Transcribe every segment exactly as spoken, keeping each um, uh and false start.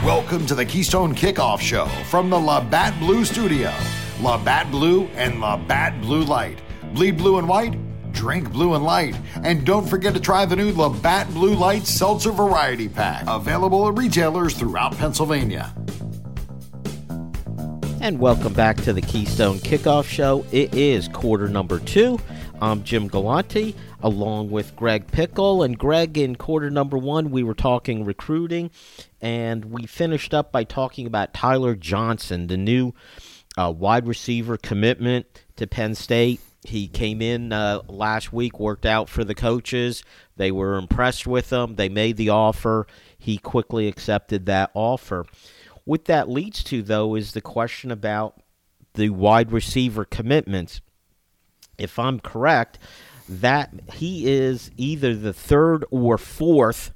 Welcome to the Keystone Kickoff Show from the Labatt Blue Studio. Labatt Blue and Labatt Blue Light. Bleed blue and white, drink blue and light. And don't forget to try the new Labatt Blue Light Seltzer Variety Pack. Available at retailers throughout Pennsylvania. And welcome back to the Keystone Kickoff Show. It is quarter number two. I'm Jim Galante, along with Greg Pickle. And Greg, in quarter number one, we were talking recruiting, and we finished up by talking about Tyler Johnson, the new uh, wide receiver commitment to Penn State. He came in uh, last week, worked out for the coaches. They were impressed with him. They made the offer. He quickly accepted that offer. What that leads to, though, is the question about the wide receiver commitments. If I'm correct, that he is either the third or fourth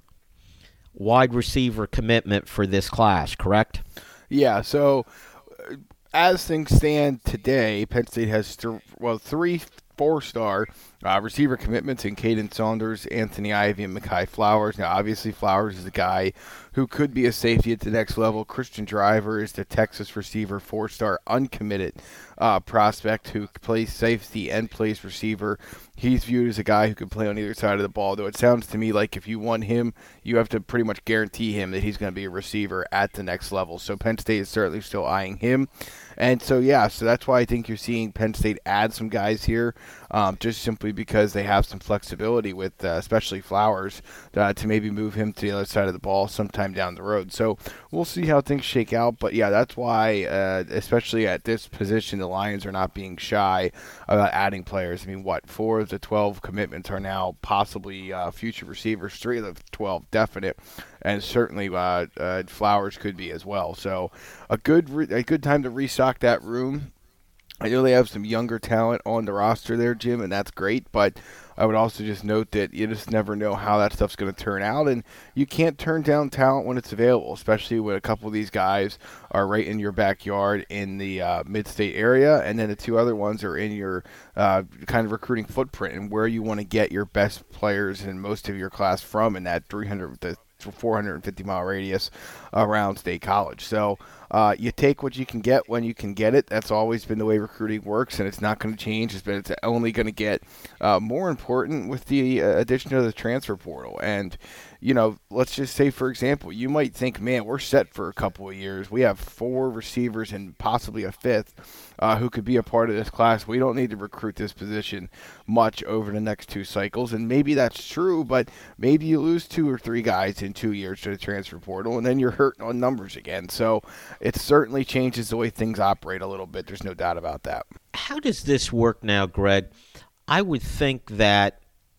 wide receiver commitment for this class, correct? Yeah, so uh, as things stand today, Penn State has th- well three four-star uh, receiver commitments in Caden Saunders, Anthony Ivy, and Mekhi Flowers. Now, obviously, Flowers is the guy who could be a safety at the next level. Christian Driver is the Texas receiver, four-star uncommitted uh, prospect who plays safety and plays receiver. He's viewed as a guy who can play on either side of the ball, though it sounds to me like if you want him, you have to pretty much guarantee him that he's going to be a receiver at the next level. So Penn State is certainly still eyeing him. And so, yeah, so that's why I think you're seeing Penn State add some guys here, um, just simply because they have some flexibility with uh, especially Flowers uh, to maybe move him to the other side of the ball sometime down the road. So we'll see how things shake out. But, yeah, that's why, uh, especially at this position, the Lions are not being shy about adding players. I mean, what, four of the twelve commitments are now possibly uh, future receivers, three of the twelve definite, and certainly uh, uh, Flowers could be as well. So a good re- a good time to restock that room. I know they have some younger talent on the roster there, Jim, and that's great, but I would also just note that you just never know how that stuff's going to turn out, and you can't turn down talent when it's available, especially when a couple of these guys are right in your backyard in the uh, mid-state area, and then the two other ones are in your uh, kind of recruiting footprint and where you want to get your best players and most of your class from in that three hundred to four hundred fifty mile radius around State College. So uh, you take what you can get when you can get it. That's always been the way recruiting works, and it's not going to change. It's, been, it's only going to get uh, more important with the uh, addition of the transfer portal. And, you know, let's just say, for example, you might think, man, we're set for a couple of years. We have four receivers and possibly a fifth uh, who could be a part of this class. We don't need to recruit this position much over the next two cycles. And maybe that's true, but maybe you lose two or three guys in two years to the transfer portal, and then you're hurting on numbers again. So it certainly changes the way things operate a little bit. There's no doubt about that. How does this work now, Greg? I would think that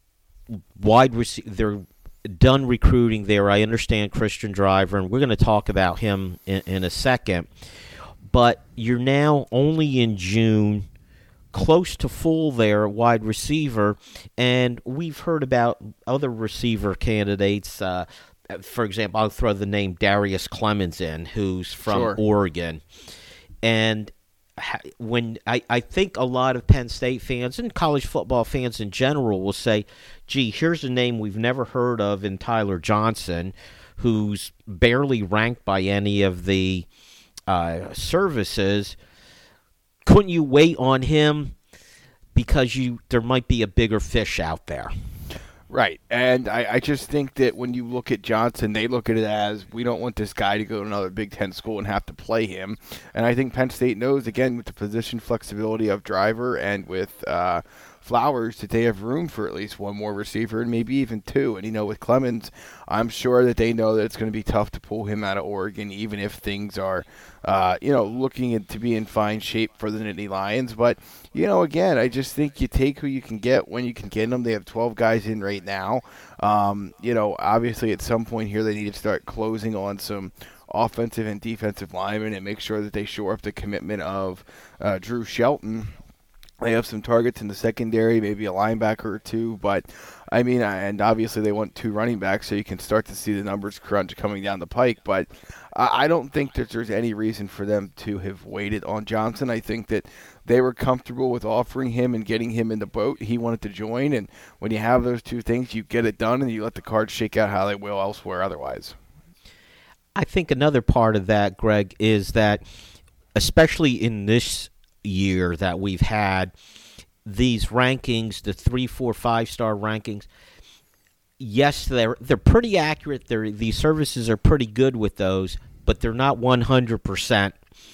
wide receiver, they're done recruiting there. I understand Christian Driver, and we're going to talk about him in, in a second. But you're now only in June, close to full there, wide receiver, and we've heard about other receiver candidates. Uh, for example, I'll throw the name Darius Clemens in, who's from Sure. Oregon. And when I, I think a lot of Penn State fans and college football fans in general will say, gee, here's a name we've never heard of in Tyler Johnson, who's barely ranked by any of the uh, services. Couldn't you wait on him because you there might be a bigger fish out there? Right, and I, I just think that when you look at Johnson, they look at it as, we don't want this guy to go to another Big Ten school and have to play him. And I think Penn State knows, again, with the position flexibility of Driver and with uh, Flowers, that they have room for at least one more receiver and maybe even two. And, you know, with Clemens, I'm sure that they know that it's going to be tough to pull him out of Oregon, even if things are, uh, you know, looking to be in fine shape for the Nittany Lions. But, you know, again, I just think you take who you can get when you can get them. They have twelve guys in right now. Um, you know, obviously at some point here they need to start closing on some offensive and defensive linemen and make sure that they shore up the commitment of uh, Drew Shelton. They have some targets in the secondary, maybe a linebacker or two, but I mean, and obviously they want two running backs, so you can start to see the numbers crunch coming down the pike. But I don't think that there's any reason for them to have waited on Johnson. I think that they were comfortable with offering him and getting him in the boat. He wanted to join, and when you have those two things, you get it done, and you let the cards shake out how they will elsewhere otherwise. I think another part of that, Greg, is that especially in this year that we've had, these rankings, the three, four, five-star rankings, yes, they're they're pretty accurate. They're, these services are pretty good with those, but they're not one hundred percent.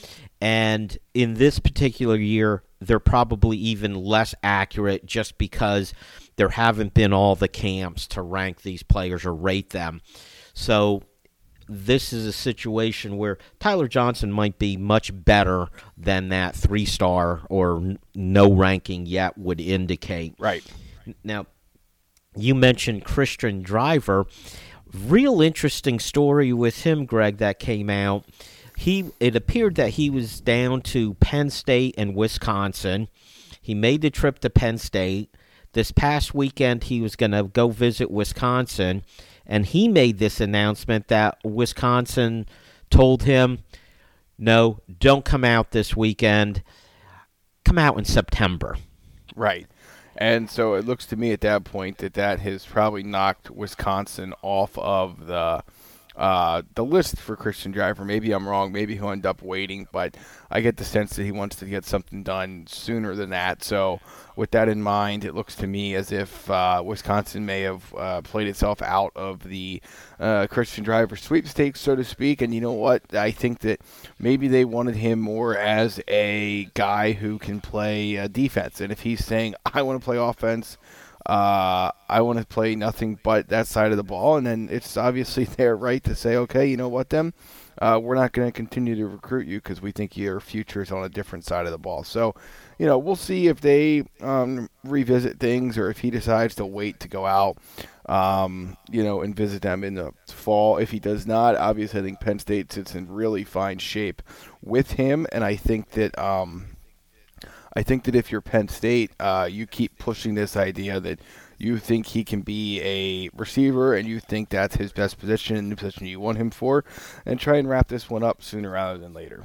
And in this particular year, they're probably even less accurate just because there haven't been all the camps to rank these players or rate them. So this is a situation where Tyler Johnson might be much better than that three-star or n- no ranking yet would indicate. Right. Now, you mentioned Christian Driver. Real interesting story with him, Greg, that came out. He it appeared that he was down to Penn State and Wisconsin. He made the trip to Penn State. This past weekend, he was going to go visit Wisconsin, and he made this announcement that Wisconsin told him, no, don't come out this weekend. Come out in September. Right. And so it looks to me at that point that that has probably knocked Wisconsin off of the uh, the list for Christian Driver. Maybe I'm wrong. Maybe he'll end up waiting, but I get the sense that he wants to get something done sooner than that. So with that in mind, it looks to me as if uh, Wisconsin may have uh, played itself out of the uh, Christian Driver sweepstakes, so to speak. And you know what? I think that maybe they wanted him more as a guy who can play uh, defense. And if he's saying, I want to play offense, Uh, I want to play nothing but that side of the ball, and then it's obviously their right to say, okay, you know what, then uh, we're not going to continue to recruit you because we think your future is on a different side of the ball. So, you know, we'll see if they um, revisit things or if he decides to wait to go out, um, you know, and visit them in the fall. If he does not, obviously I think Penn State sits in really fine shape with him, and I think that um, – I think that if you're Penn State, uh, you keep pushing this idea that you think he can be a receiver and you think that's his best position and the position you want him for, and try and wrap this one up sooner rather than later.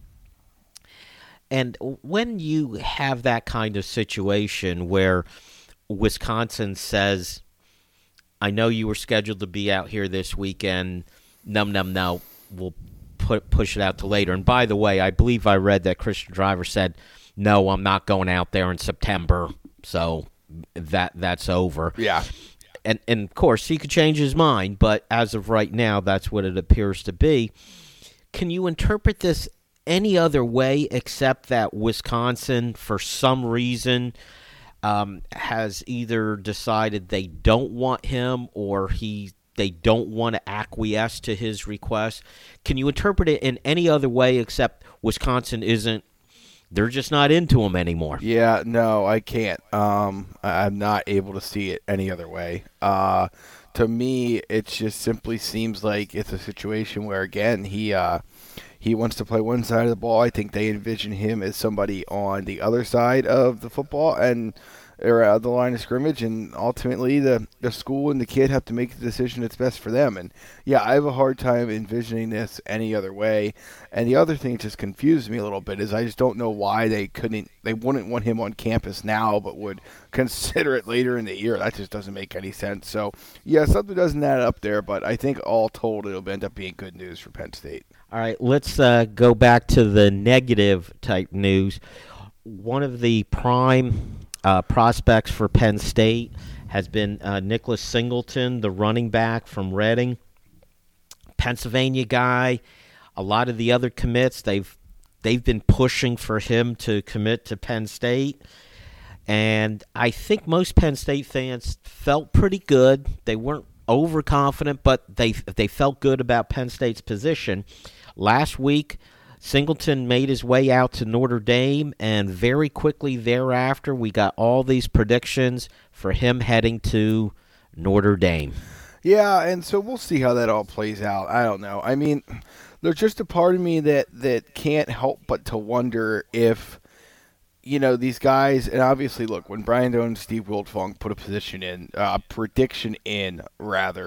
And when you have that kind of situation where Wisconsin says, I know you were scheduled to be out here this weekend, no, no, no, we'll put, push it out to later. And by the way, I believe I read that Christian Driver said, no, I'm not going out there in September, so that that's over. Yeah. And, and of course, he could change his mind, but as of right now, that's what it appears to be. Can you interpret this any other way except that Wisconsin, for some reason, um, has either decided they don't want him or he they don't want to acquiesce to his request? Can you interpret it in any other way except Wisconsin isn't? They're just not into him anymore. Yeah, no, I can't. Um, I'm not able to see it any other way. Uh, to me, it just simply seems like it's a situation where, again, he uh, he wants to play one side of the ball. I think they envision him as somebody on the other side of the football and or uh, the line of scrimmage, and ultimately the, the school and the kid have to make the decision that's best for them. And, yeah, I have a hard time envisioning this any other way. And the other thing that just confused me a little bit is I just don't know why they couldn't – they wouldn't want him on campus now but would consider it later in the year. That just doesn't make any sense. So, yeah, something doesn't add up there, but I think all told it'll end up being good news for Penn State. All right, let's uh, go back to the negative type news. One of the prime – Uh, prospects for Penn State has been uh, Nicholas Singleton, the running back from Reading, Pennsylvania guy. A lot of the other commits, they've they've been pushing for him to commit to Penn State, and I think most Penn State fans felt pretty good. They weren't overconfident, but they they felt good about Penn State's position. Last week, Singleton made his way out to Notre Dame, and very quickly thereafter, we got all these predictions for him heading to Notre Dame. Yeah, and so we'll see how that all plays out. I don't know. I mean, there's just a part of me that, that can't help but to wonder if, you know, these guys, and obviously, look, when Brian Doe and Steve Wiltfong put a position in, a uh, prediction in, rather,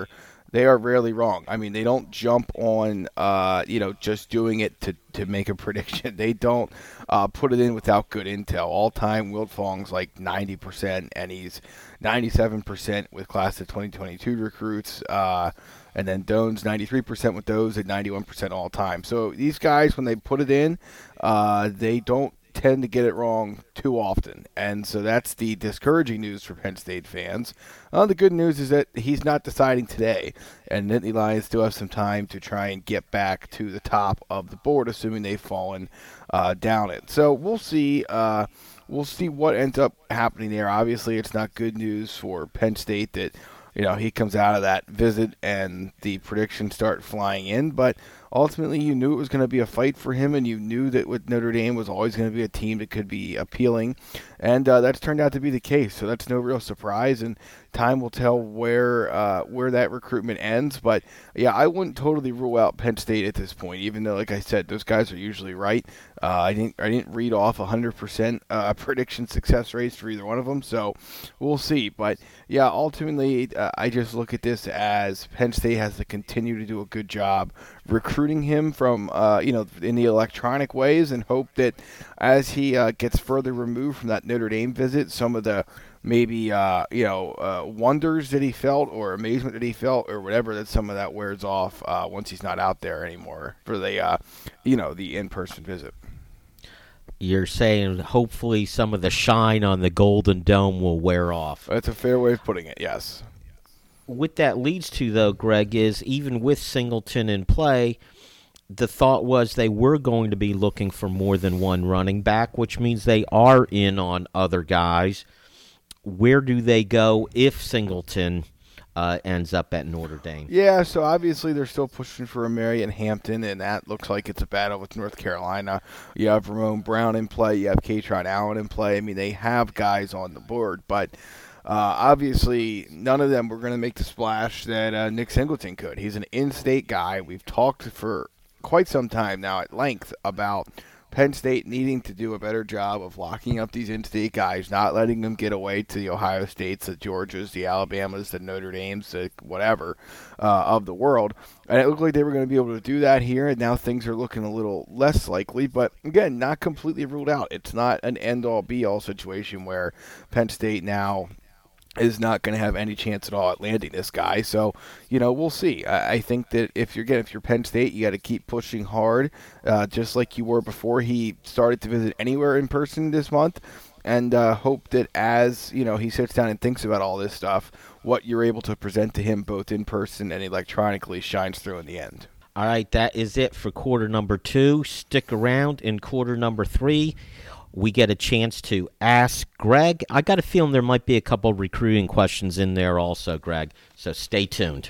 they are rarely wrong. I mean, they don't jump on, uh, you know, just doing it to, to make a prediction. They don't uh, put it in without good intel. All time, Wiltfong's like ninety percent, and he's ninety-seven percent with class of twenty twenty-two recruits. Uh, and then Doan's ninety-three percent with those at ninety-one percent all time. So these guys, when they put it in, uh, they don't tend to get it wrong too often, and so that's the discouraging news for Penn State fans. Uh, the good news is that he's not deciding today, and Nittany Lions still have some time to try and get back to the top of the board, assuming they've fallen uh, down it. So we'll see. Uh, we'll see what ends up happening there. Obviously, it's not good news for Penn State that you know he comes out of that visit and the predictions start flying in, but ultimately, you knew it was going to be a fight for him, and you knew that with Notre Dame was always going to be a team that could be appealing, and uh, that's turned out to be the case. So that's no real surprise, and time will tell where uh, where that recruitment ends. But yeah, I wouldn't totally rule out Penn State at this point, even though, like I said, those guys are usually right. Uh, I didn't I didn't read off one hundred percent uh, prediction success rates for either one of them, so we'll see. But yeah, ultimately, uh, I just look at this as Penn State has to continue to do a good job recruiting him from, uh, you know, in the electronic ways, and hope that as he uh, gets further removed from that Notre Dame visit, some of the maybe, uh, you know, uh, wonders that he felt or amazement that he felt or whatever, that some of that wears off uh, once he's not out there anymore for the, uh, you know, the in-person visit. You're saying hopefully some of the shine on the Golden Dome will wear off. That's a fair way of putting it, yes. What that leads to, though, Greg, is even with Singleton in play, the thought was they were going to be looking for more than one running back, which means they are in on other guys. Where do they go if Singleton uh, ends up at Notre Dame? Yeah, so obviously they're still pushing for a Marion Hampton, and that looks like it's a battle with North Carolina. You have Ramon Brown in play. You have Katron Allen in play. I mean, they have guys on the board, but Uh, obviously, none of them were going to make the splash that uh, Nick Singleton could. He's an in-state guy. We've talked for quite some time now at length about Penn State needing to do a better job of locking up these in-state guys, not letting them get away to the Ohio States, the Georgias, the Alabamas, the Notre Dames, the whatever uh, of the world. And it looked like they were going to be able to do that here, and now things are looking a little less likely. But, again, not completely ruled out. It's not an end-all, be-all situation where Penn State now is not going to have any chance at all at landing this guy. So, you know, we'll see. I, I think that if you're getting, if you're Penn State, you got to keep pushing hard, uh, just like you were before he started to visit anywhere in person this month, and uh, hope that as, you know, he sits down and thinks about all this stuff, what you're able to present to him both in person and electronically shines through in the end. All right, that is it for quarter number two. Stick around in quarter number three. We get a chance to ask Greg. I got a feeling there might be a couple recruiting questions in there also, Greg, so stay tuned.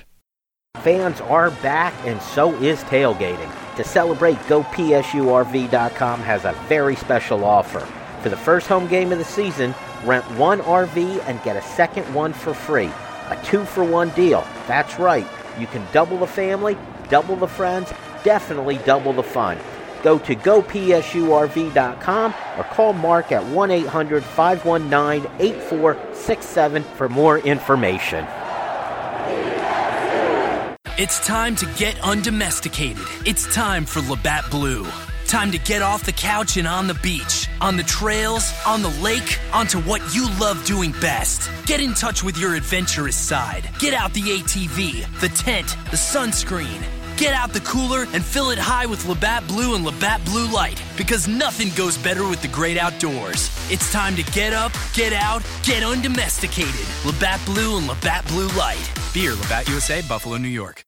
Fans are back, and so is tailgating. To celebrate, Go P S U R V dot com has a very special offer. For the first home game of the season, rent one R V and get a second one for free. A two-for-one deal. That's right. You can double the family, double the friends, definitely double the fun. Go to Go P S U R V dot com or call Mark at one eight hundred five one nine eight four six seven for more information. It's time to get undomesticated. It's time for Labatt Blue. Time to get off the couch and on the beach, on the trails, on the lake, onto what you love doing best. Get in touch with your adventurous side. Get out the A T V, the tent, the sunscreen. Get out the cooler and fill it high with Labatt Blue and Labatt Blue Light, because nothing goes better with the great outdoors. It's time to get up, get out, get undomesticated. Labatt Blue and Labatt Blue Light. Beer, Labatt U S A, Buffalo, New York.